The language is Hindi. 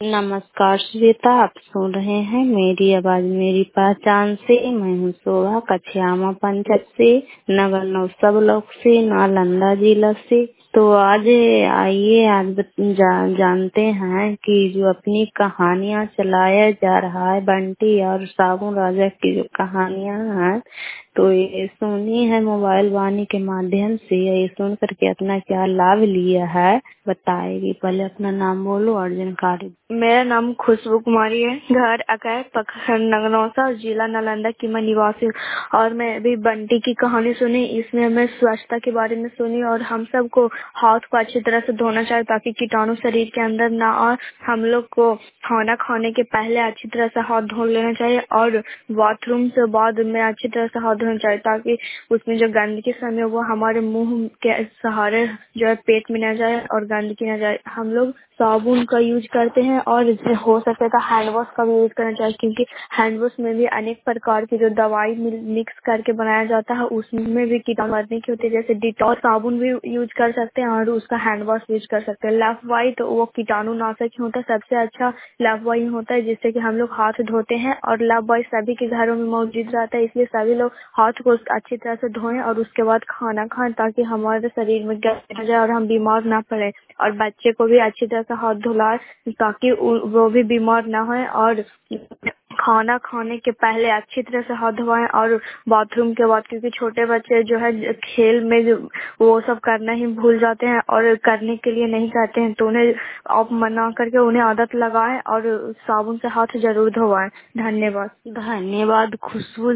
नमस्कार श्वेता, आप सुन रहे हैं मेरी आवाज मेरी पहचान से। मैं हूँ शोभा, कछियामा पंचायत से, नगर नौसा ब्लॉक से, नालंदा जिला से। तो आज आइए जानते हैं कि जो अपनी कहानियाँ चलाया जा रहा है बंटी और साबुन राजा की जो कहानियाँ हैं, तो ये सुनी है मोबाइल वाणी के माध्यम से। ये सुन करके अपना क्या लाभ लिया है बताएगी। पहले अपना नाम बोलो और जानकारी। मेरा नाम खुशबू कुमारी है। घर अकैर प्रखंड नगनौसा, जिला नालंदा की मैं निवासी हूँ। और मैं अभी बंटी की कहानी सुनी। इसमें हमें स्वच्छता के बारे में सुनी और हम सबको हाथ को अच्छी तरह से धोना चाहिए ताकि कीटाणु शरीर के अंदर ना आए। हम लोग को खाना खाने के पहले अच्छी तरह से हाथ धो लेना चाहिए और बाथरूम से बाद में अच्छी तरह से हाथ धोना चाहिए ताकि उसमें जो गंदगी समय वो हमारे मुंह के सहारे जो है पेट में न जाए और गंदगी न जाए। हम लोग साबुन का यूज करते हैं और हो सके तो हैंड वॉश का भी यूज करना चाहिए, क्योंकि हैंड वॉश में भी अनेक प्रकार की जो दवाई मिक्स करके बनाया जाता है उसमें भी कीटाणु मरने की होती है। जैसे डिटॉल साबुन भी यूज कर सकते हैं और उसका हैंड वॉश यूज कर सकते हैं। लाइफबॉय तो वो कीटाणु नाशक ही होता है, सबसे अच्छा लाइफबॉय होता है जिससे कि हम लोग हाथ धोते हैं। और लाइफबॉय सभी के घरों में मौजूद रहता है, इसलिए सभी लोग हाथ को अच्छी तरह से धोएं और उसके बाद खाना खाएं ताकि हमारे शरीर में गंदगी न जाए और हम बीमार ना पड़े। और बच्चे को भी अच्छी तरह से हाथ धुलाए ताकि वो भी बीमार ना होए। और खाना खाने के पहले अच्छी तरह से हाथ धोएं और बाथरूम के बाद, क्योंकि छोटे बच्चे जो है खेल में वो सब करना ही भूल जाते हैं और करने के लिए नहीं कहते हैं, तो उन्हें आप मना करके उन्हें आदत लगाएं और साबुन से हाथ जरूर धोवाएं। धन्यवाद। धन्यवाद खुशबू।